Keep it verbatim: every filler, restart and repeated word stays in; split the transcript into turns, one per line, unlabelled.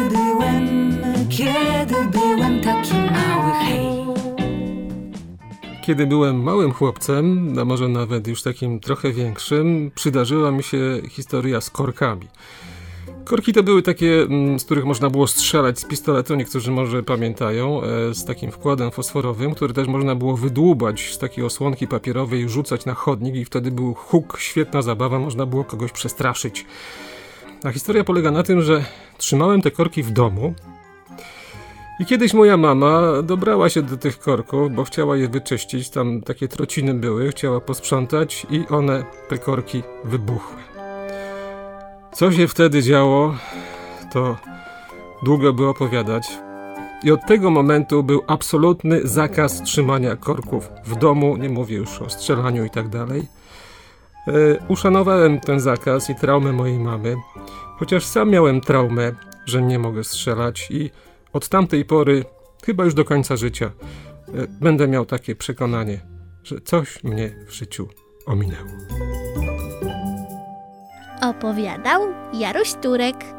byłem, kiedy byłem taki mały, hej.
Kiedy byłem małym chłopcem, a może nawet już takim trochę większym, przydarzyła mi się historia z korkami. Korki to były takie, z których można było strzelać z pistoletu, niektórzy może pamiętają, z takim wkładem fosforowym, który też można było wydłubać z takiej osłonki papierowej i rzucać na chodnik i wtedy był huk, świetna zabawa, można było kogoś przestraszyć. A historia polega na tym, że trzymałem te korki w domu i kiedyś moja mama dobrała się do tych korków, bo chciała je wyczyścić, tam takie trociny były, chciała posprzątać i one, te korki, wybuchły. Co się wtedy działo, to długo by opowiadać. I od tego momentu był absolutny zakaz trzymania korków w domu, nie mówię już o strzelaniu i tak dalej. E, uszanowałem ten zakaz i traumę mojej mamy, chociaż sam miałem traumę, że nie mogę strzelać i od tamtej pory, chyba już do końca życia, e, będę miał takie przekonanie, że coś mnie w życiu ominęło.
Opowiadał Jaroś Turek.